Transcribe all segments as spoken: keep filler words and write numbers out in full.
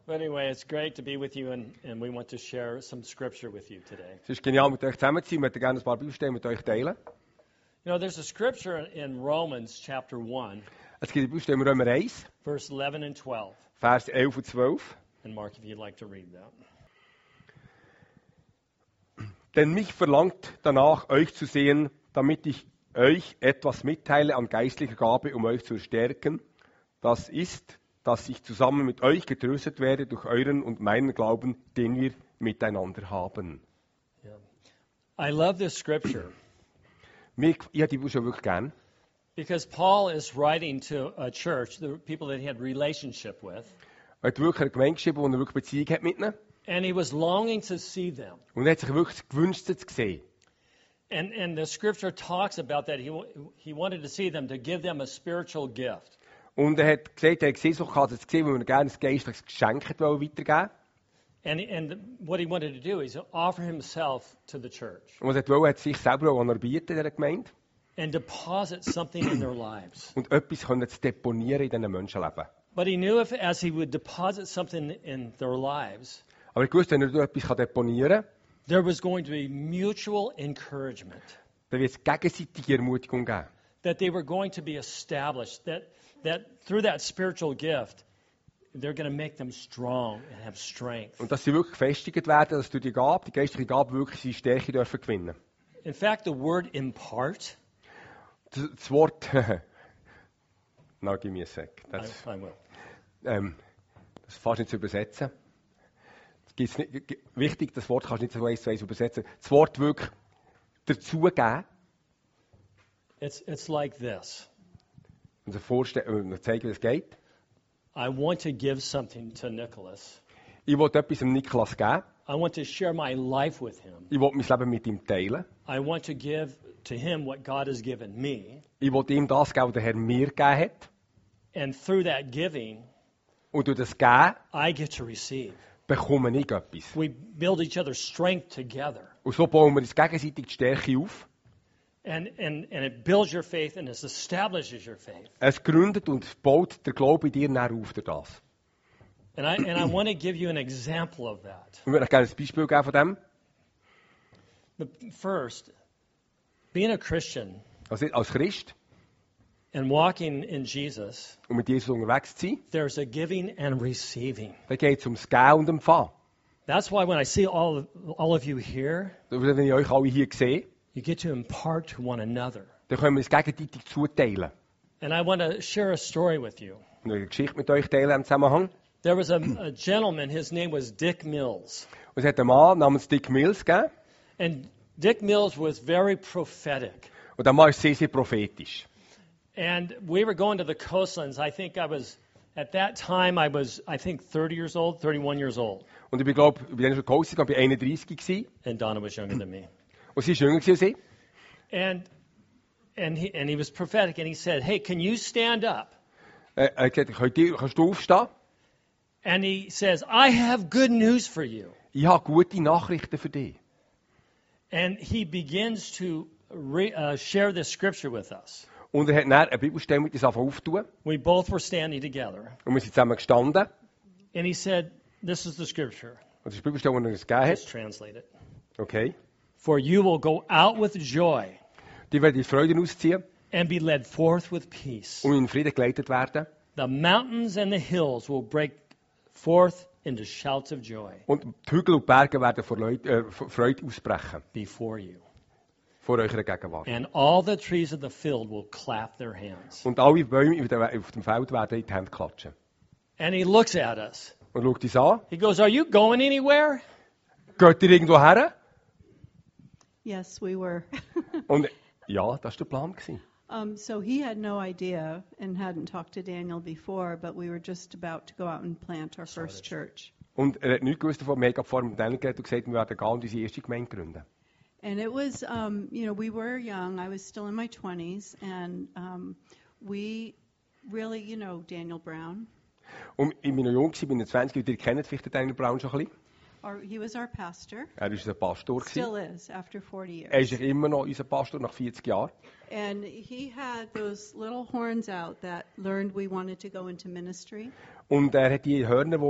But anyway, it's great to be with you, and, and we want to share some scripture with you today. Es ist genial, mit euch zusammen zu sein. Wir möchten gerne ein paar Bibelstellen mit euch teilen. You know, there's a scripture in Romans chapter one, Es gibt die Bibelstelle in Römer eins, verse eleven and twelve. Vers elf und zwölf. And Mark, if you'd like to read that. Denn mich verlangt danach, euch zu sehen, damit ich euch etwas mitteile an geistlicher Gabe, um euch zu stärken. Das ist, dass ich zusammen mit euch getröstet werde durch euren und meinen Glauben, den wir miteinander haben. Yeah. I love this scripture Mir, ich habe die Bibel schon wirklich gern. because Paul is writing to a church, the people that he had relationship with, Er hat wirklich eine Gemeinde geschrieben, wo er wirklich Beziehung hat mit ihnen. and he was longing to see them. Und er hat sich wirklich gewünscht, sie zu sehen. And, and the scripture talks about that. He, wa- he wanted to see them, to give them a spiritual gift. Und er hat gesagt, er hat Sehnsucht gehabt, das zu sehen, weil er gerne ein geistliches Geschenk hat weitergeben. And, and what he wanted to do is to offer himself to the church Und was er wollte, er hat sich selber auch anerbieten in dieser Gemeinde. and deposit something in their lives. Und etwas können zu deponieren in diesen Menschenleben. But he knew if as he would deposit something in their lives, Aber ich wusste, wenn er etwas deponieren kann, there was going to be mutual encouragement, dann wird es gegenseitige Ermutigung geben. that they were going to be established, that, that through that spiritual gift, they're going to make them strong and have strength. Und dass sie wirklich gefestigt werden, dass durch die Gabe, die geistliche Gabe wirklich seine Stärke dürfen gewinnen. In fact, the word impart, Das, das Wort, now give me a sec. I, Das, I will. ähm, das ist fast nicht zu übersetzen. Das gibt's nicht, g- wichtig, das Wort kannst du nicht so eins zu eins übersetzen. Das Wort wirklich dazugeben It's, it's like this. und so vorstellen, und zeigen, wie es geht. I want to give something to Nicholas. Ich will etwas dem Niklas geben. I want to share my life with him. Ich will mein Leben mit ihm teilen. I want to give to him what God has given me. Ich will ihm das geben, was der Herr mir gegeben hat. And through that giving, Und durch das Geben I get to receive. bekomme ich etwas. We build each other's strength together. Und so bauen wir uns gegenseitig die Stärke auf. And, and, and it builds your faith and it establishes your faith. Es gründet und baut der Glaube in dir näher auf durch das. And I, and I want to give you an example of that. Ich würde euch gerne ein Beispiel geben von dem. The, first, being a Christian Also als Christ and walking in Jesus, und mit Jesus unterwegs zu sein, there's a giving and receiving. dann geht es ums Geben und Empfangen. That's why when I see all of, all of you here, Wenn ich euch alle hier sehe, you get to impart to one another. dann können wir uns gegenseitig zuteilen. And I want to share a story with you. Und eine Geschichte mit euch teilen im Zusammenhang. There was a, a gentleman, his name was Dick Mills. Und es hat einen Mann namens Dick Mills gegeben. And Dick Mills was very prophetic. Und der Mann ist sehr, sehr prophetisch. And we were going to the coastlands. I think I was, at that time, I was, I think, thirty years old, thirty-one years old. Und ich bin, glaube ich, bin dann schon geholfen, ich war einunddreißig gewesen. And Donna was younger than me. Und sie war jünger als ich. And, and, he, and he was prophetic, and he said, hey, can you stand up? Äh, Er hat gesagt, Könnt ihr- kannst du aufstehen? And he says, I have good news for you. Ich habe gute Nachrichten für dich. And he begins to re, uh, share this scripture with us. Und er hat dann eine Bibelstelle mit uns angefangen aufzutun. We both were standing together. Und wir sind zusammen gestanden. And he said, this is the scripture. Und das ist die Bibelstelle, die er uns gegeben Let's hat. translate it. Okay. For you will go out with joy Die werden die Freude ausziehen and be led forth with peace. und in Frieden geleitet werden. The mountains and the hills will break forth into shouts of joy Und die Hügel und die Berge werden vor Leut, äh, vor Freude ausbrechen. before you. Vor eurer Gegenwart. And all the trees of the field will clap their hands. Und alle Bäume auf dem- auf dem Feld werden in die Hände klatschen. And he looks at us. Und schaut uns an. He goes, are you going anywhere? Geht ihr irgendwo her? Yes, we were. Und ja, das war der Plan. Gewesen. um, so he had no idea and hadn't talked to Daniel before, but we were just about to go out and plant our first church. Und er hat nichts gewusst davon. Wir haben vor dem Daniel geredet und gesagt, wir werden gehen und unsere erste Gemeinde gründen. And it was, um, you know, we were young. I was still in my twenties, and um, we really, you know, Daniel Brown. Und ich bin noch jung, ich bin zwanzig, und ihr kennt vielleicht den Daniel Brown schon ein bisschen. Or, he was our pastor. Er war unser Pastor. Still Gewesen. is after forty Er years. ist immer noch unser Pastor nach vierzig Jahren. And he had those little horns out that learned we wanted to go into ministry. Und er hat die Hörner, die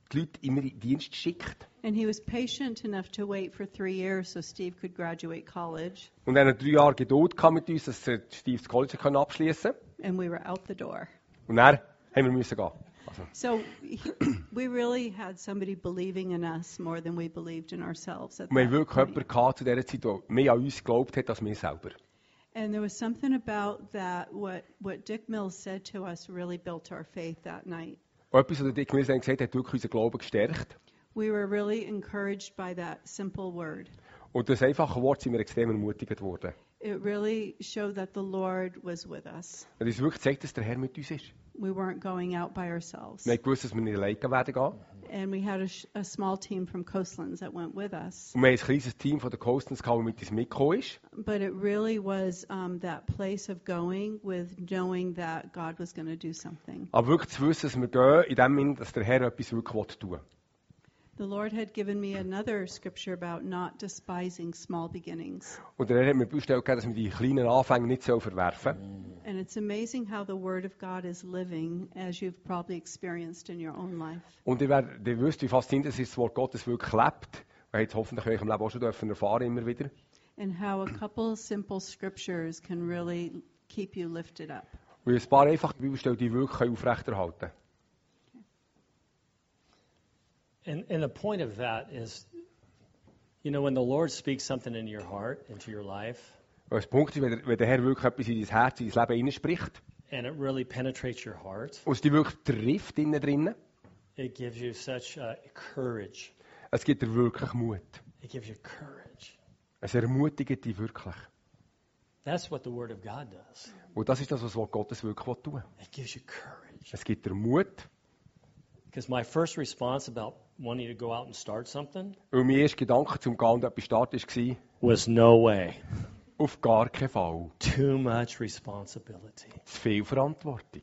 die Leute immer in den Dienst schickt. And he was patient enough to wait for three years so Steve could graduate college. Und er hat drei Jahre Geduld gehabt mit uns, dass er Steve das College abschließen konnte. And we were out the door. Und dann haben wir müssen gehen. Also, So he, we really had somebody believing in us more than we believed in ourselves at wir that haben wirklich point. jemanden gehabt zu dieser Zeit, der mehr an uns geglaubt hat, als wir selber. And there was something about that, what, what Dick Mills said to us really built our faith that night. Und etwas, was der Dick Mills gesagt hat, hat wirklich unseren Glauben gestärkt. We were really encouraged by that simple word. Und durch das einfache Wort sind wir extrem ermutigt worden. It really showed that the Lord was with us. Und es wirklich zeigt, dass der Herr mit uns ist. We weren't going out by ourselves. Wir haben gewusst, dass wir nicht alleine werden gehen. And we had a, sh- a small team from Coastlands that went with us. Und wir haben ein kleines Team von den Coastlands gehabt, das mit uns mitgekommen ist. But it really was um, that place of going with knowing that God was going to do something. Aber wirklich zu wissen, dass wir gehen, in dem Sinne, dass der Herr etwas wirklich tun will. The Lord had given me another scripture about not despising small beginnings. Und der Herr hat mir bestellt, dass wir die kleinen Anfänge nicht so verwerfen sollen. And it's amazing how the Word of God is living, as you've probably experienced in your own life. Und ihr, werdet, ihr wisst, wie faszinierend es ist, das Wort Gottes wirklich lebt. Wir haben es hoffentlich in eurem Leben auch schon dürfen erfahren, immer wieder. And how a couple simple scriptures can really keep you lifted up. Und ein paar einfache Bibelstellen, die wirklich aufrechterhalten können. And, and the point of that is, you know, when the Lord speaks something into your heart, into your life, Und der Punkt ist, wenn der, wenn der Herr wirklich etwas in dein Herz, in dein Leben hineinspricht, and it really penetrates your heart, und es dich wirklich trifft innen drinnen, it gives you such uh, courage. es gibt dir wirklich Mut. It gives you courage. Es ermutigt dich wirklich. That's what the Word of God does. Und das ist das, was das Wort Gottes wirklich tun will. It gives you courage. Es gibt dir Mut. Because my first response about wanting to go out and start something Und mein erster Gedanke zum Gehen und etwas starten war, was no way. auf gar keinen Fall. Too much responsibility. Zu viel Verantwortung.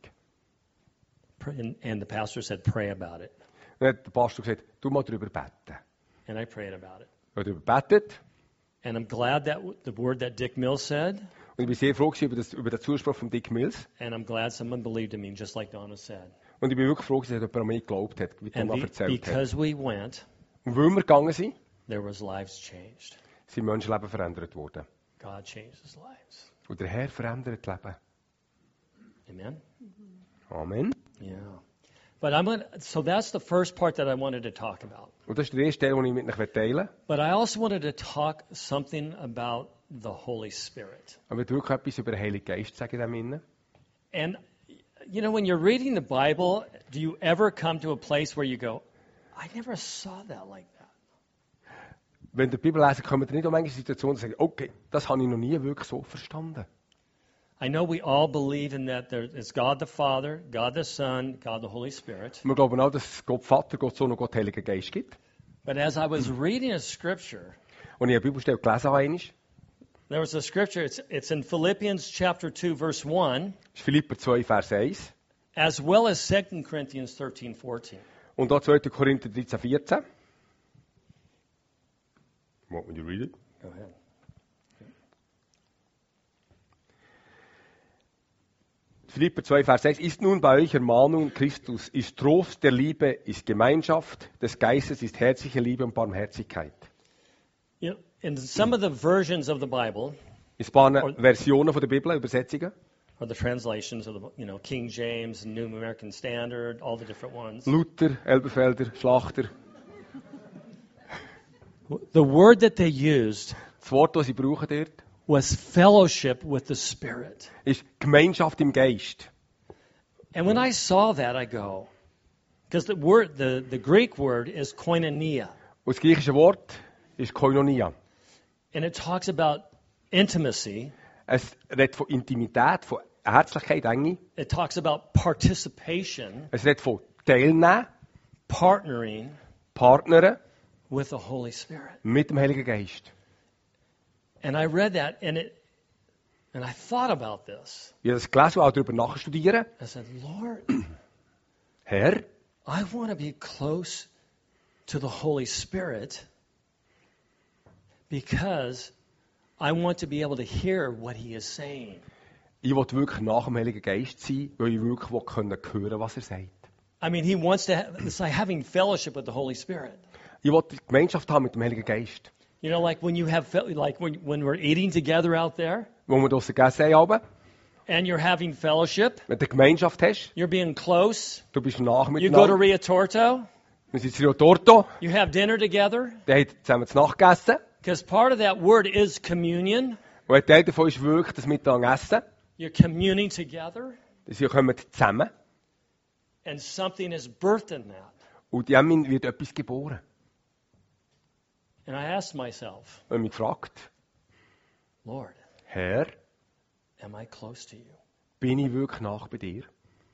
Pray- And, and the pastor said, pray about it. Dann hat der Pastor gesagt, du mal darüber beten. And I prayed about it. Ich habe darüber gebetet. And I'm glad that w- the word that Dick Mills said, Und ich bin sehr froh gewesen über, das, über den Zuspruch von Dick Mills. and I'm glad someone believed in me, just like Donna said. Und ich bin wirklich froh gewesen, dass jemand an mich geglaubt hat, wie And Thomas be- erzählt hat. because we went, Und weil wir gegangen sind, there was lives changed. sind Menschenleben verändert worden. God changes lives. Und der Herr verändert das Leben. Amen? Amen. Yeah. But I'm gonna, so that's the first part that I wanted to talk about. Und das ist der erste Teil, den ich mit euch teilen will. But I also wanted to talk something about the Holy Spirit. Ich will wirklich etwas über den Heiligen Geist sagen in dem Innen. And, you know, when you're reading the Bible, do you ever come to a place where you go, I never saw that like that? Wenn ihr die Bibel lesen, kommen ihr nicht um manche Situationen und sagen, okay, das habe ich noch nie wirklich so verstanden. I know we all believe in that there is God the Father, God the Son, God the Holy Spirit. Wir glauben auch, dass es Gott Vater, Gott Sohn und Gott Heiliger Geist gibt. But as I was reading a scripture, Und ich eine Bibelstelle gelesen habe, einmal, there was a scripture, it's, it's in Philippians chapter two, verse one, ist Philipper zwei, Vers eins. as well as Second Corinthians thirteen, fourteen. Und auch zweiter Korinther dreizehn, vierzehn. Want me to read it? Go ahead. Philipper zwei, Vers sechs. Ist nun bei euch Ermahnung in Christus, ist Trost der Liebe, ist Gemeinschaft des Geistes, ist herzliche Liebe und Barmherzigkeit. You know, in some of the versions of the Bible, In ein paar Or- Versionen von der Bibel, Übersetzungen. or the translations of the, you know, King James, New American Standard, all the different ones, Luther, Elberfelder, Schlachter. the word that they used Das Wort, das sie brauchen dort, was fellowship with the Spirit. ist Gemeinschaft im Geist. And when I saw that, I go, because the word, the, the Greek word is koinonia, Und das griechische Wort ist Koinonia. and it talks about intimacy. Es redet von Intimität, von Herzlichkeit, Enge. It talks about participation, Es redet von Teilnehmen, partnering Partnern with the Holy Spirit. mit dem Heiligen Geist. And I read that, and it, and I thought about this. Ich habe das gelesen und auch darüber nachstudieren. I said, Lord, Herr, I want to be close to the Holy Spirit because I want to be able to hear what He is saying. ich will wirklich nach dem Heiligen Geist sein, weil ich wirklich will können hören, was er sagt. I mean, he wants to have, it's like having fellowship with the Holy Spirit. Ich will die Gemeinschaft haben mit dem Heiligen Geist. You know, like when you have, fel- like when, when we're eating together out there Wo wir draussen gegessen haben, and you're having fellowship, wenn du eine Gemeinschaft hast, you're being close, du bist nach you go to miteinander, Rio Torto, wir sind in Rio Torto, you have dinner together, der hat zusammen zu Nacht gegessen. because part of that word is communion. Und ein Teil davon ist wirklich das Mittagessen. You're communing together, Sie kommen zusammen. and something is birthed in that. Und in ihm wird etwas geboren. And I asked myself, Und mich gefragt, Lord, Herr, am I close to you? bin ich wirklich nach bei dir?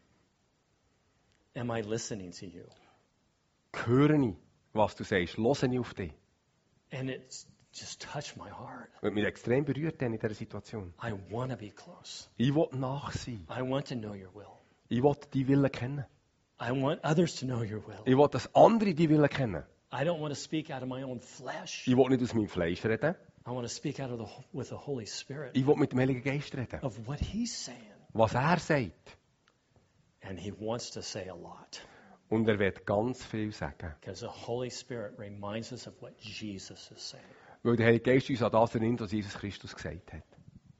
Am I listening to you? Höre ich, was du sagst? Höre ich auf dich? And it just touched my heart. Und mich extrem berührt dann in dieser Situation. I want to be close. Ich will nach sein. I want to know your will. Ich will die Willen kennen. I want others to know your will. Ich will, dass andere die Willen kennen. I don't want to speak out of my own flesh. Ich will nicht aus meinem Fleisch reden. I want to speak out of the with the Holy Spirit Ich will mit dem Heiligen Geist reden. of what He's saying, Was er sagt. and He wants to say a lot Und er wird ganz viel sagen. because the Holy Spirit reminds us of what Jesus is saying. Weil der Heilige Geist uns an das erinnert, was Jesus Christus gesagt hat.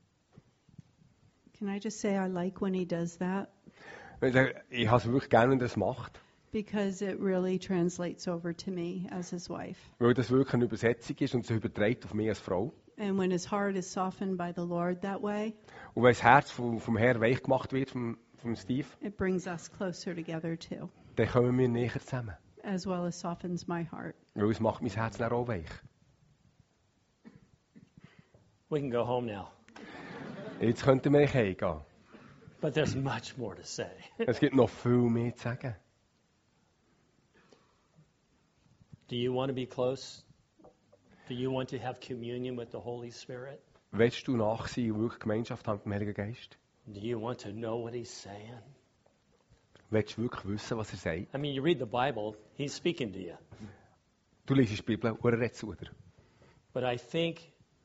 Can I just say I like when he does that? Ich sage, ich habe es wirklich gerne, wenn er das macht. Because it really translates over to me as his wife. Weil das wirklich eine Übersetzung ist und sich überträgt auf mich als Frau. And when his heart is softened by the Lord that way, Und wenn das Herz vom, vom Herrn weich gemacht wird, vom, vom Steve, it brings us closer together too, dann kommen wir näher zusammen. as well as softens my heart. Weil es macht mein Herz dann auch weich. We can go home now, Jetzt könnten wir heimgehen. but there's much more to say. Es gibt noch viel mehr zu sagen. Do you want to be close? Do you want to have communion with the Holy Spirit? Willst du nach sein und wirklich Gemeinschaft haben mit dem Heiligen Geist? Do you want to know what He's saying? Willst du wirklich wissen, was er sagt? I mean, you read the Bible, He's speaking to you. Du liest die Bibel und er redet zu dir. But I think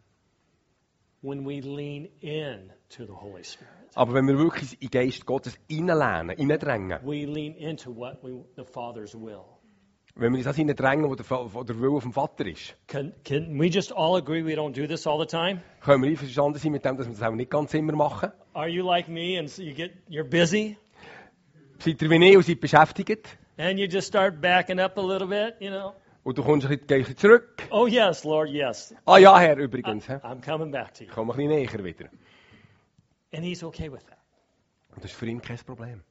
when we lean in to the Holy Spirit, Aber wenn wir wirklich in den Geist Gottes reinlehnen, reindrängen, we lean into what we, the Father's will. wenn wir uns das reindrängen, wo der, wo der Wille vom Vater ist, Can, can we just all agree we don't do this all the time? können wir einverstanden sein mit dem, dass wir das auch nicht ganz immer machen. Are you like me and so you get you're busy Seid ihr wie ich und seid beschäftigt and you just start backing up a little bit, you know? und du kommst ein bisschen, gehst ein bisschen zurück. Oh yes, Lord, yes. Ah ja, Herr, übrigens. hä? I'm coming back to you. Ich komme ein bisschen näher wieder. And He's okay with that. Und das ist für ihn kein Problem.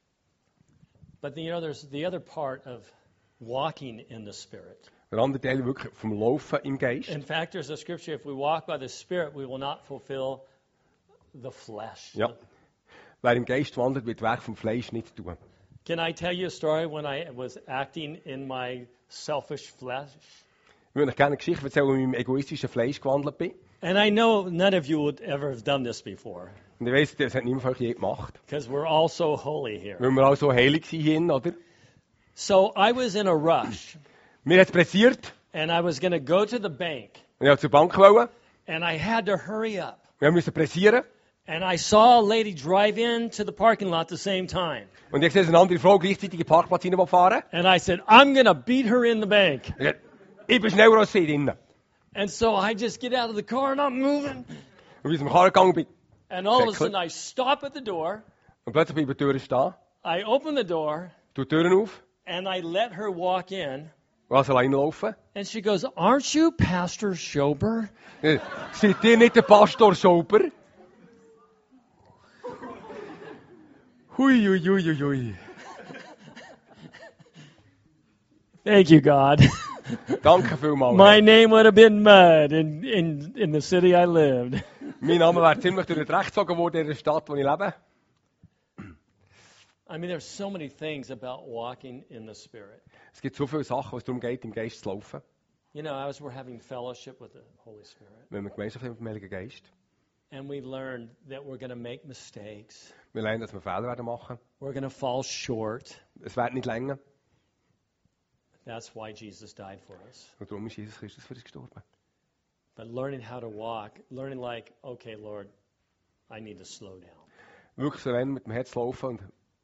But you know, there's the other part of walking in the Spirit. Der andere Teil wirklich vom Laufen im Geist. In fact, there's a scripture: if we walk by the Spirit, we will not fulfill the flesh. Ja. Wer im Geist wandert, wird Werk vom Fleisch nicht tun. Can I tell you a story when I was acting in my selfish flesh? Ich würde euch gerne eine Geschichte erzählen, wo ich in meinem egoistischen Fleisch gewandelt bin. And I know none of you would ever have done this before, Und ich weiss, das hat niemand von euch je gemacht. because we're all so holy here. Weil wir alle so heilig sind hier, oder? So I was in a rush, Mir hat es pressiert. and I was going to go to the bank, Und ich wollte zur Bank wollen. and I had to hurry up. Wir mussten pressieren. And I saw a lady drive into the parking lot at the same time. Und ich sehe, dass eine andere Frau gleichzeitig in den Parkplatz hineinfahren. And I said, I'm going to beat her in the bank. Ich sagte, ich bin schneller als sie drinnen. And so I just get out of the car and I'm moving. Und wie ich zum Karren gegangen bin. And all of a Sehr sudden I stop at the door. Und plötzlich bleiben die Türen stehen. I open the door Tu die Türen auf. and I let her walk in. Und lass alleine laufen. And she goes, aren't you Pastor Schober? Äh, Seid ihr nicht der Pastor Schober? Hui, hui, hui, hui, hui. Thank you, God. Danke vielmals. My name would have been mud in, in, in the city I lived. Mein Name wäre ziemlich durch den Dreck gezogen worden in der Stadt, wo ich lebe. I mean, there's so many things about walking in the Spirit. Es gibt so viele Sachen, wo es darum geht, im Geist zu laufen. You know, as we're having fellowship with the Holy Spirit, Wenn wir Gemeinschaft haben mit dem Heiligen Geist. and we learn that we're going to make mistakes, Wir lernen, dass wir Fehler werden machen. we're going to fall short. Es wird nicht länger. That's why Jesus died for us. Und darum ist Jesus Christus für uns gestorben. But learning how to walk, learning like, okay, Lord, I need to slow down. Wirklich so lernen, mit dem Herz zu laufen und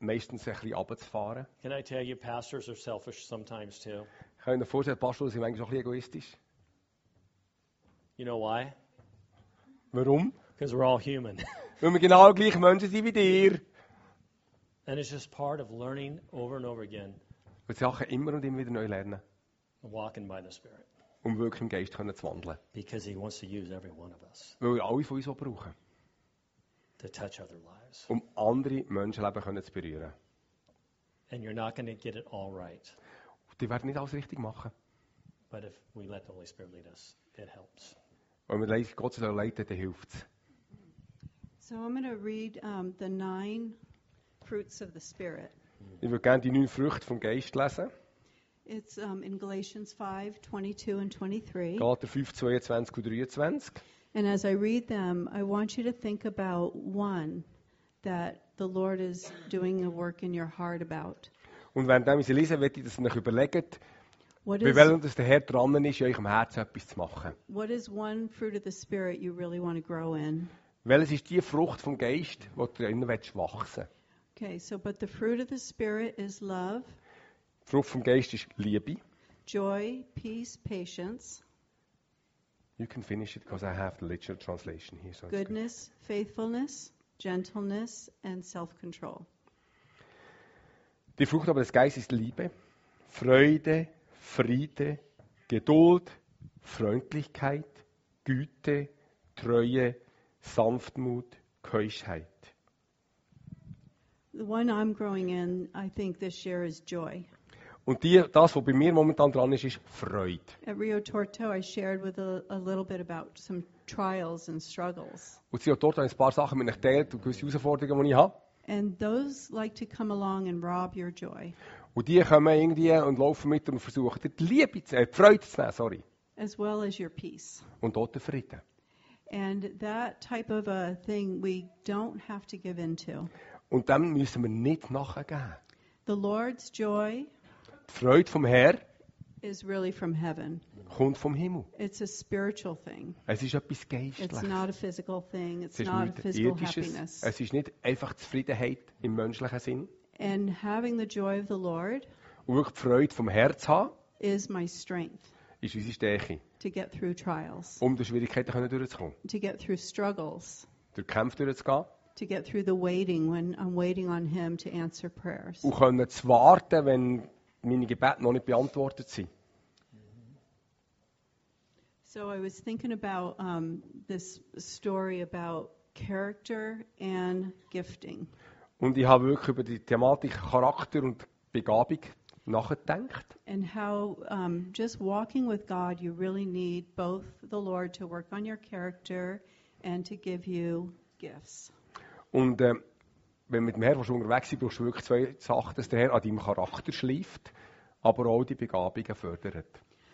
meistens ein bisschen runterzufahren. Can I tell you, pastors are selfish sometimes too. Ich kann mir vorstellen, Pastoren sind manchmal auch ein bisschen egoistisch. You know why? Warum? Because we're all human. Weil wir genau gleich Menschen sind wie dir. And it's just part of learning over and over again, Und die Sachen immer und immer wieder neu lernen, walking by the Spirit. um wirklich im Geist können zu wandeln. Because He wants to use every one of us Weil wir alle von uns auch brauchen, to touch other lives. um andere Menschenleben können zu berühren. And you're not going to get it all right. Die werden nicht alles richtig machen. But if we let the Holy Spirit lead us, it helps. Wenn wir leid- Gott soll leiten, dann hilft es. So I'm going to read um, the nine fruits of the Spirit. Ich würde gerne die neun Früchte vom Geist lesen. It's um, in Galatians five, twenty-two and twenty-three. Galater fünf, zweiundzwanzig und dreiundzwanzig. And as I read them, I want you to think about one that the Lord is doing a work in your heart about. Und während ich sie lese, möchte ich, dass ihr euch überlegt, What bei is, welchem das der Herr dran ist, in eurem Herzen etwas zu machen. what is one fruit of the Spirit you really want to grow in? Welches ist die Frucht vom Geist, die du innen wachsen willst? Okay, so but the fruit of the Spirit is love, Die Frucht vom Geist ist Liebe. joy, peace, patience, You can finish it because I have the literal translation here. So it's good. goodness, faithfulness, gentleness, and self-control. Die Frucht aber des Geistes ist Liebe, Freude, Friede, Geduld, Freundlichkeit, Güte, Treue, Sanftmut, Keuschheit. The one I'm growing in, I think this year is joy. Und die, das, was bei mir momentan dran ist, ist Freude. At Rio Torto, I shared with a, a little bit about some trials and struggles. Und sie hat dort ein paar Sachen mit euch geteilt und gewisse Herausforderungen, die ich habe. And those like to come along and rob your joy, Und die kommen irgendwie und laufen mit und versuchen, die Liebe zu, äh, die Freude zu nehmen, sorry. as well as your peace. Und dort den Frieden. And that type of a thing we don't have to give into. Und dem müssen wir nicht nachgeben. The Lord's joy Die Freude vom Herrn is really from heaven. kommt vom Himmel. It's a spiritual thing. Es ist etwas It's Geistliches. not a physical thing. It's Es ist not a nichts physical Irdisches. happiness. Es ist nicht einfach Zufriedenheit im menschlichen Sinn. And having the joy of the Lord Und wirklich die Freude vom Herz haben, is my strength ist unsere Stärke, to get through trials, um durch Schwierigkeiten können durchzukommen. to get through struggles, Durch Kämpfe durchzugehen to get through the waiting when I'm waiting on Him to answer prayers. und können zu warten, wenn meine Gebete noch nicht beantwortet sind. So I was thinking about um, this story about character and gifting. Und ich habe wirklich über die Thematik Charakter und Begabung nachgedacht. And how um, just walking with God, you really need both the Lord to work on your character and to give you gifts. Und äh, wenn du mit dem Herrn unterwegs bist, brauchst du wirklich zwei Sachen, dass der Herr an deinem Charakter schleift, aber auch die Begabungen fördert.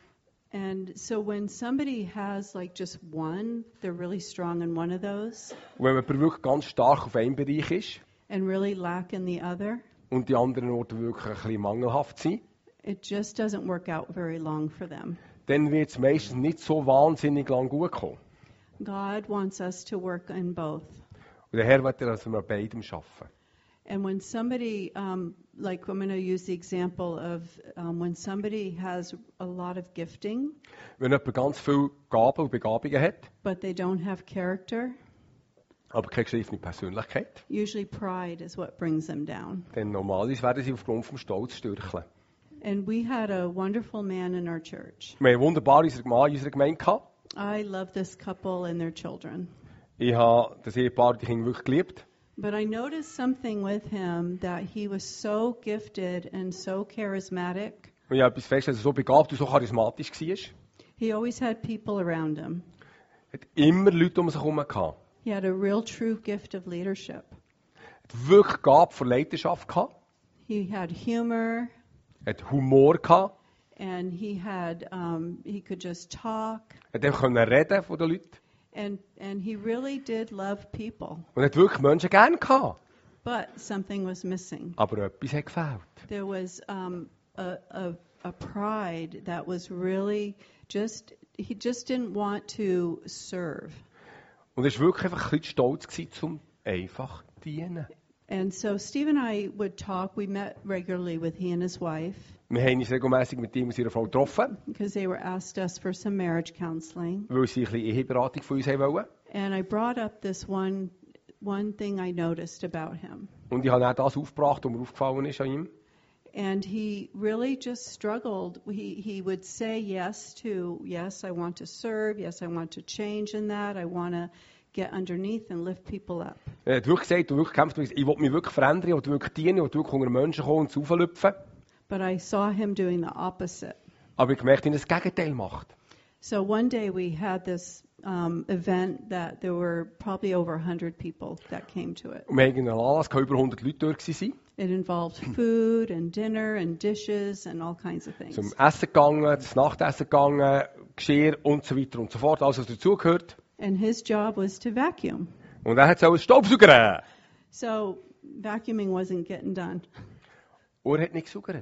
And so when somebody has like just one, they're really strong in one of those Und wenn man wirklich ganz stark auf einem Bereich ist and really lack in the other, und die anderen Orte wirklich ein bisschen mangelhaft sind, it just doesn't work out very long for them. dann wird es meistens nicht so wahnsinnig lang gut kommen. God wants us to work in both. Und der Herr will, dass wir an beidem arbeiten. And when somebody, um, like I'm going to use the example of um, when somebody has a lot of gifting, Wenn jemand ganz viele Gaben und Begabungen hat, but they don't have character, aber keine geschliffene Persönlichkeit, usually pride is what brings them down. dann normalerweise werden sie aufgrund vom Stolz stürcheln. And we had a wonderful man in our church. Wir haben wunderbar unsere Mann in unserer Gemeinde gehabt. I love this couple and their children. Ich habe das Ehepaar und die Kinder wirklich geliebt. But I noticed something with him that he was so gifted and so charismatic. Und ich habe etwas festgestellt, dass er so begabt und so charismatisch war. He always had people around him. Er hat immer Leute um sich herum gehabt. He had a real true gift of leadership. Er hat wirklich Gabe von Leidenschaft gehabt. He had humor Er hat Humor gehabt. and he had um, he could just talk Er hat einfach reden von den Leuten. and and he really did love people. Und er hat wirklich Menschen gerne gehabt. But something was missing. Aber etwas hat gefehlt. There was um, a, a a pride that was really just he just didn't want to serve. Und er war wirklich einfach ein bisschen stolz gewesen, zum einfach dienen. And so Steve and I would talk. We met regularly with he and his wife Wir haben uns regelmäßig mit ihm und seiner Frau getroffen, because they were asked us for some marriage counseling. weil sie ein bisschen Eheberatung von uns haben wollen. And I brought up this one one thing I noticed about him. Und ich habe auch das aufgebracht, was mir aufgefallen ist an ihm. And he really just struggled. He he would say yes to, yes, I want to serve. Yes, I want to change in that. I want to get underneath and lift people up. Er hat wirklich gesagt, und wirklich gekämpft, ich will mich wirklich verändern, ich will wirklich dienen, ich will wirklich unter Menschen kommen und auflüpfen. But I saw him doing the opposite. Aber ich gemerkt, dass er das Gegenteil macht. So one day we had this um, event that there were probably over one hundred people that came to it. Und wir hatten einen Anlass, wo über hundert Leute dort waren. It involved food and dinner and dishes and all kinds of things. Zum Essen gegangen, das Nachtessen gegangen, Geschirr und so weiter und so fort, alles was dazugehört. And his job was to vacuum. Und er hat so einen Staubsauger. So vacuuming wasn't getting done. Und er hat nicht gesaugert.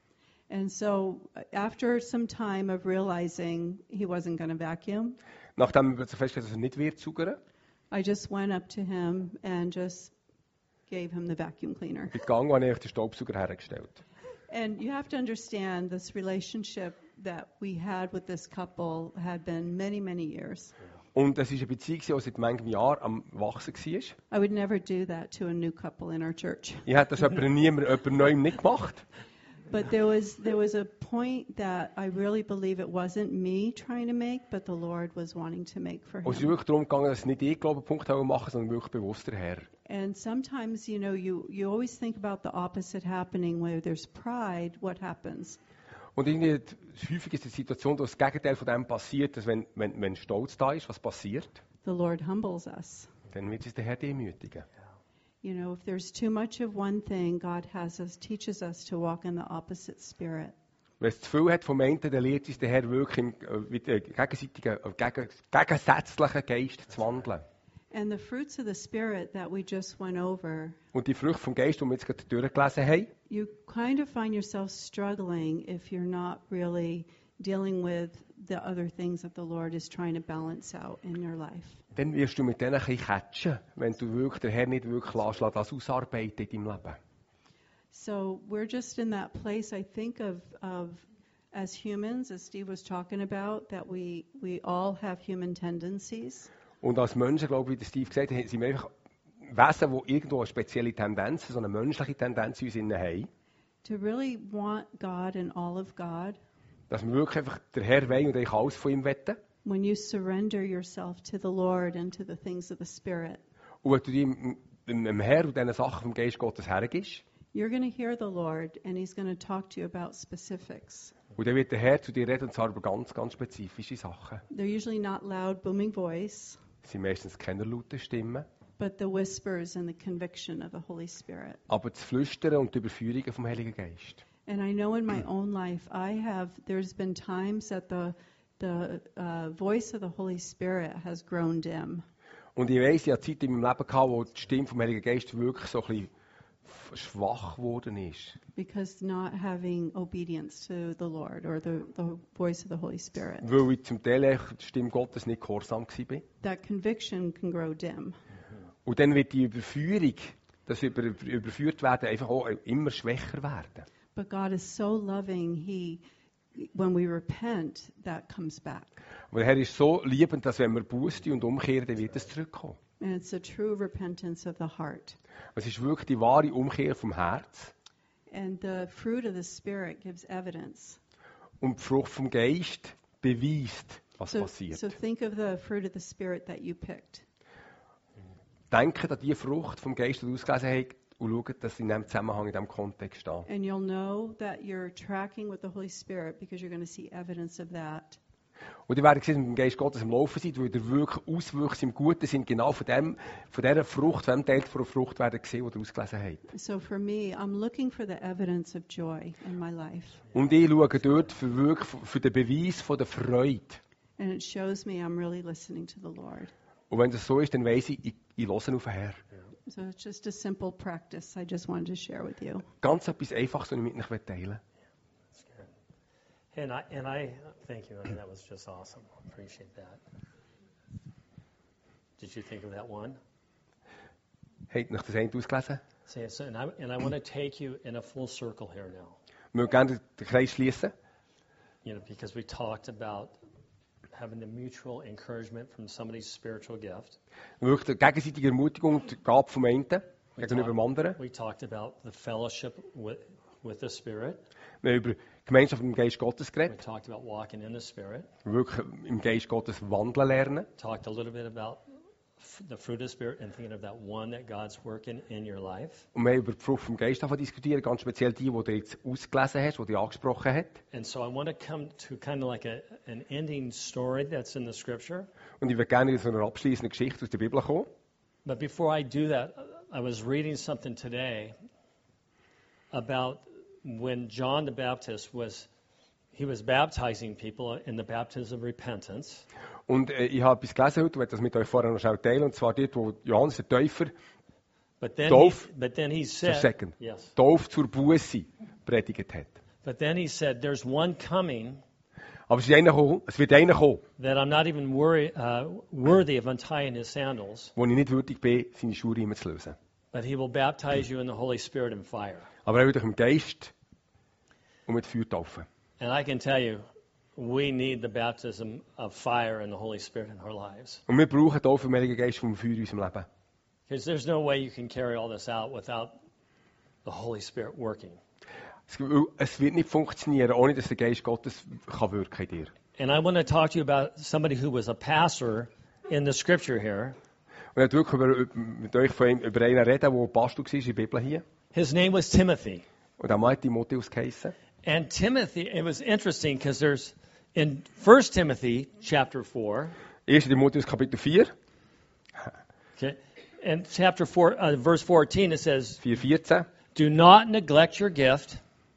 And so after some time of realizing he wasn't going to vacuum, Nachdem wir festgestellt, dass er nicht wird saugern, I just went up to him and just gave him the vacuum cleaner. bin gegangen und habe den Staubsauger hergestellt. And you have to understand this relationship that we had with this couple had been many, many years. Und es war eine Beziehung, die seit manchem Jahr am Wachsen war. I would never do that to a new couple in our church. Ich hätte das jemand niemand, jemand Neuem nicht gemacht. But there was there was a point that I really believe it wasn't me trying to make, but the Lord was wanting to make for Und es ist him. wirklich darum gegangen, dass nicht ich glaube, einen Punkt machen, sondern wirklich bewusst der Herr. And sometimes, you know, you, you always think about the opposite happening where there's pride, what happens? Und irgendwie, häufig ist die Situation, dass das Gegenteil von dem passiert, dass wenn, wenn, wenn Stolz da ist, was passiert? The Lord humbles us. Dann wird es der Herr demütigen. You know, if there's too much of one thing, God has us, teaches us to walk in the opposite spirit. Wenn es zu viel hat vom einen, dann lehrt uns der Herr wirklich im äh, mit, äh, gegenseitigen, äh, gegen, gegensätzlichen Geist zu wandeln. And the fruits of the Spirit that we just went over, Und die Früchte vom Geist, die wir jetzt gerade durchgelesen haben, you kind of find yourself struggling if you're not really dealing with the other things that the Lord is trying to balance out in your life. dann wirst du mit denen ein bisschen catchen, wenn du wirklich den Herr nicht wirklich lässt, lässt das ausarbeiten in deinem Leben. So we're just in that place, I think, of, of as humans, as Steve was talking about, that we, we all have human tendencies. Und als Menschen, glaube ich, wie der Steve gesagt hat, sind wir einfach Wesen, die irgendwo eine spezielle Tendenz, so eine menschliche Tendenz in uns innen haben, To really want God and all of God, dass wir wirklich einfach der Herr wollen und eigentlich alles von ihm wollen. when you surrender yourself to the Lord and to the things of the Spirit, Und wenn du dem, dem, dem Herr und diesen Sachen vom Geist Gottes hergibst, you're going to hear the Lord and He's going to talk to you about specifics. und dann wird der Herr zu dir reden, und zwar über ganz, ganz spezifische Sachen. They're usually not loud, booming voice, Es sind meistens keine lauten Stimmen, but the whispers and the conviction of the Holy Spirit. aber das Flüstern und die Überführungen vom Heiligen Geist. And I know in my own life, I have, there's been times that the, the uh, voice of the Holy Spirit has grown dim. Und ich weiss, ich hatte Zeit in meinem Leben gehabt, wo die Stimme vom Heiligen Geist wirklich so ein bisschen schwach geworden ist. Because not having obedience to the Lord or the, the voice of the Holy Spirit. Weil ich zum Teil echt der Stimme Gottes nicht gehorsam war. That conviction can grow dim. Und dann wird die Überführung, das über, überführt werden, einfach auch immer schwächer werden. But God is so loving, He, when we repent, that comes back. Aber der Herr ist so liebend, dass wenn wir bußen und umkehren, dann wird es zurückkommen. And it's a true repentance of the heart. Es ist wirklich die wahre Umkehr vom Herz. And the fruit of the Spirit gives evidence. Und die Frucht vom Geist beweist, was So, passiert. so think of the fruit of the Spirit that you picked. Denkt an die Frucht vom Geist, die du ausgelesen hast, und schaut, dass sie in diesem Zusammenhang, in diesem Kontext steht. And you'll know that you're tracking with the Holy Spirit because you're going to see evidence of that. Und ihr werdet sehen, mit dem Geist Gottes im Laufen seid, weil ihr wirklich Auswüchse im Guten sind, genau von, dem, von dieser Frucht, von dem Teil von der Frucht werden gesehen, die ihr ausgelesen habt. So for me, I'm looking for the evidence of joy in my life. Und ich schaue dort für, wirklich, für den Beweis von der Freude. And it shows me I'm really listening to the Lord. Und wenn das so ist, dann weiss ich, ich, ich höre auf den Herrn. So it's just a simple practice I just wanted to share with you. Ganz etwas Einfaches, was ich mit euch teilen will. That's good. And I, and I thank you. I mean, that was just awesome. Appreciate that. Did you think of that one? Habt ihr euch das eine ausgelesen? See, so, and I, and I want to take you in a full circle here now. Ich möchte gerne den Kreis schließen. You know, because we talked about having the mutual encouragement from somebody's spiritual gift. Wirklich die gegenseitige Ermutigung und die Gabe vom einen We gegenüber dem anderen. We talked about the fellowship with, with the Spirit. Wir haben über die Gemeinschaft im Geist Gottes We geredet. talked about walking in the Spirit. Wirklich im Geist Gottes wandeln lernen. Talked a little bit about f- the fruit of the Spirit and thinking of that one that God's working in your life. Und wir haben über die Frucht vom Geist diskutiert, ganz speziell die, die du jetzt ausgelesen hast, die du angesprochen hast. And so I want to come to kind of like a, an ending story that's in the Scripture. Und ich würde gerne in so einer abschließenden Geschichte aus der Bibel kommen. But before I do that, I was reading something today about when John the Baptist was, he was baptizing people in the baptism of repentance. Und äh, ich habe etwas gelesen heute, ich werde das mit euch vorher noch schnell teilen, und zwar dort, wo Johannes der Täufer But then, he, Taufe. but then he Just said, a second. yes. Taufe zur Buße predigt hat. But then he said, there's one coming Aber es wird einer kommen, es wird einer kommen, that I'm not even worry, uh, worthy of untying his sandals, wo ich nicht würdig bin, seine Schuhe zu lösen. but he will baptize you in the Holy Spirit and fire. Aber er wird euch im Geist und mit Feuer taufen. And I can tell you, we need the baptism of fire and the Holy Spirit in our lives. Und wir brauchen die Taufe im Heiligen Geist vom Feuer in unserem Leben. Because there's no way you can carry all this out without the Holy Spirit working. Es, es wird nicht funktionieren, ohne dass der Geist Gottes kann wirken in dir. And I want to talk to you about somebody who was a pastor in the scripture here. Und ich möchte wirklich über, mit euch von ihm, über einen reden, der Pastor war in der Bibel hier. His name was Timothy. Und der Mann hat Timotheus geheißen. And Timothy, it was interesting because there's in First Timothy chapter four, erster Timotheus Kapitel vier, okay, and chapter four, uh, verse fourteen, it says, vier vierzehn. "Do not neglect your gift,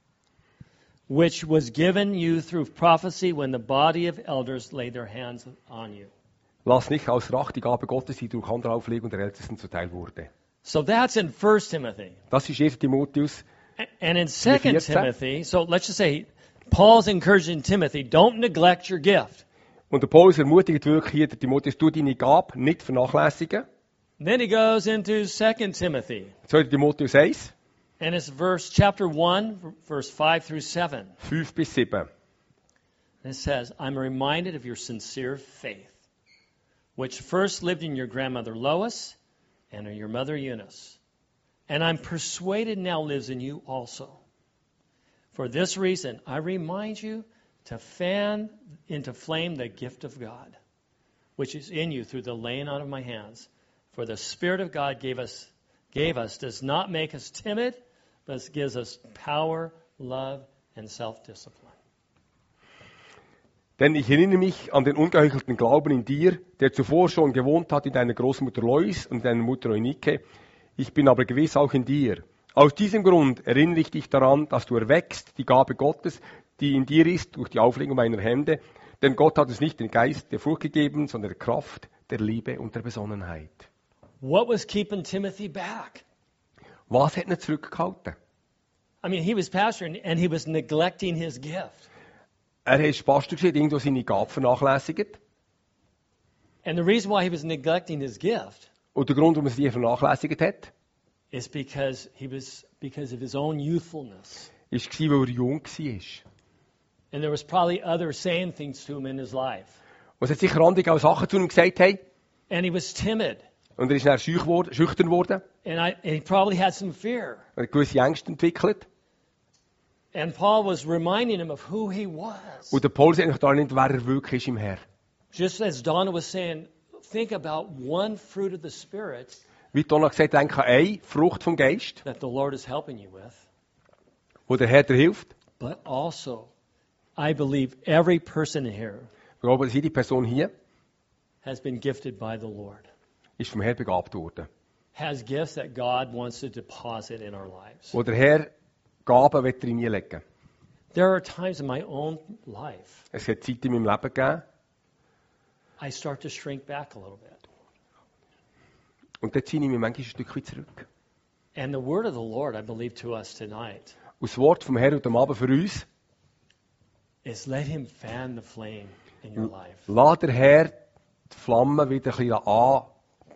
which was given you through prophecy when the body of elders laid their hands on you." Lass nicht aus Rache die Gabe Gottes, die durch Handerauflegung der Ältesten zuteil wurde. So that's in First Timothy. Das ist erster Timotheus. A- And in Second vierzehn. Timothy, so let's just say Paul's encouraging Timothy, don't neglect your gift. Und der Paulus ermutigt wirklich hier, der Timotheus, du deine Gabe nicht vernachlässigen. Then he goes into Second Timothy, zweiter Timotheus eins, and it's verse chapter one, verse five through seven. fünf bis sieben. And it says, "I'm reminded of your sincere faith, which first lived in your grandmother Lois and in your mother Eunice, and I'm persuaded now lives in you also. For this reason, I remind you to fan into flame the gift of God, which is in you through the laying on of my hands. For the Spirit of God gave us, gave us does not make us timid, but gives us power, love, and self-discipline." Denn ich erinnere mich an den ungeheuchelten Glauben in dir, der zuvor schon gewohnt hat in deiner Großmutter Lois und deiner Mutter Eunike. Ich bin aber gewiss auch in dir. Aus diesem Grund erinnere ich dich daran, dass du erwächst, die Gabe Gottes, die in dir ist, durch die Auflegung meiner Hände. Denn Gott hat uns nicht den Geist der Furcht gegeben, sondern der Kraft, der Liebe und der Besonnenheit. What was keeping Timothy back? Was hat ihn zurückgehalten? I mean, he was pastoring and he was neglecting his gift. Er hat Pastor gewesen, irgendwo seine Gabe vernachlässigt. And the reason why he was neglecting his gift Und der Grund, warum er sie vernachlässigt hat, is because he was because of his own youthfulness. war, weil er jung war. And there was probably other saying things to him in his life. Und es hat sicher andere auch Sachen zu ihm gesagt haben. And he was timid. Und er ist dann schüch geworden- schüchtern geworden. And, I, and he probably had some fear. Er hat gewisse Ängste entwickelt. And Paul was reminding him of who he was. Und der Paulus hat da nicht, wer er wirklich ist im Herr. Just as Donna was saying, think about one fruit of the Spirit Wie Donna gesagt hat, denke an eine Frucht vom Geist, that the Lord is helping you with. wo der Herr dir hilft. But also, I believe every person here Ich glaube, dass jede Person hier has been gifted by the Lord. ist vom Herr begabt worden. Has gifts that God wants to deposit in our lives. Wo der Herr Gaben will er hineinlegen. There are times in my own life Es hat Zeit in meinem Leben gegeben. I start to shrink back a little bit. Und dort ziehe ich mich manchmal ein Stück weit zurück. And the word of the Lord, I believe, to us tonight Und das Wort vom Herrn heute Abend für uns, is let him fan the flame in your life. lass der Herr die Flamme wieder ein bisschen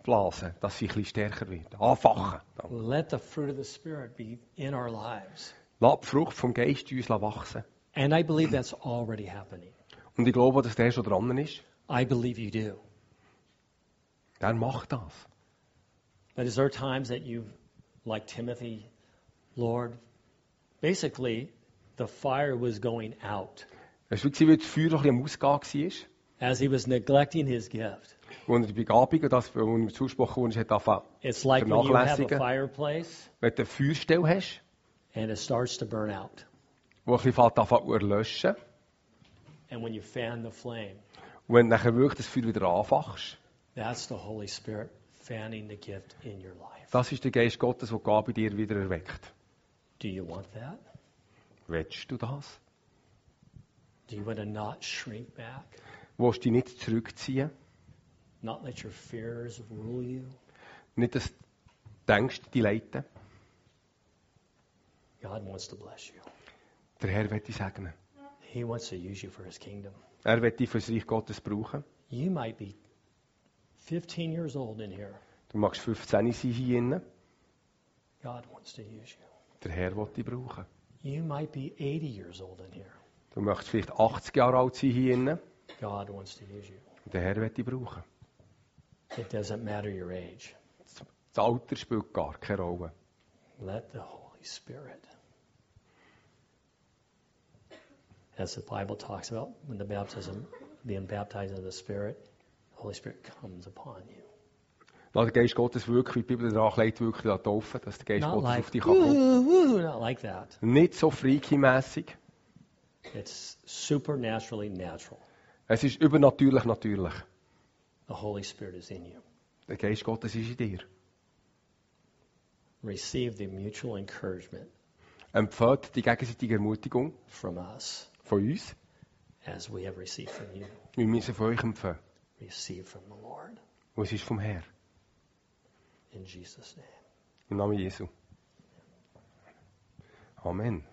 anblasen, dass sie ein bisschen stärker wird. Anfachen. Let the fruit of the Spirit be in our lives. Lass die Frucht vom Geist in uns wachsen. And I believe that's already happening. Und ich glaube, dass der schon dran ist. I believe you do. Der macht das. But is there times that you, like Timothy, Lord, basically the fire was going out Es war wie wenn das Feuer ein bisschen am Ausgehen war. as he was neglecting his gift. Und die Begabung, das, wo ihm zugesprochen wurde, hat angefangen It's like when you have a vernachlässigen. fireplace Wenn du eine Feuerstelle hast, and it starts to burn out. wo ein bisschen fällt anfangen zu erlöschen, And when you fan the flame, und wenn du nachher wirklich das Feuer wieder anfachst, that's the Holy Spirit fanning the gift in your life. das ist der Geist Gottes, der die Gabe dir wieder erweckt. Do you want that? Willst du das? Do you want to not shrink back? Willst du dich nicht zurückziehen? Not let your fears rule you? Nicht, dass du denkst, die leiten? God wants to bless you. Der Herr wird dich segnen. He wants to use you for his kingdom. Er wird dich für das Reich Gottes brauchen. You might be fifteen years old in here. Du magst fünfzehn sein hier innen. God wants to use you. Der Herr wird dich brauchen. You might be eighty years old in here. Du möchtest vielleicht achtzig Jahre alt sein hier innen. God wants to use you. Der Herr wird dich brauchen. It doesn't matter your age. Das Alter spielt gar keine Rolle. Let the Holy Spirit, as the Bible talks about, when the baptism, being baptized in the Spirit, the Holy Spirit comes upon you. Lass der Geist Gottes wirklich, wie die Bibel daran legt, wirklich da taufen, dass der Geist Not Gottes like, auf dich kommt. woo, woo, not like that. Nicht so freaky-mässig. It's supernaturally natural. Es ist übernatürlich natürlich. The Holy Spirit is in you. Der Geist Gottes ist in dir. Receive the mutual encouragement Empfehlt die gegenseitige Ermutigung from us von uns. as we have received from you. Wir müssen von euch empfehlen. Receive from the Lord. Und es ist vom Herrn. In Jesus' name. Im Namen Jesu. Amen.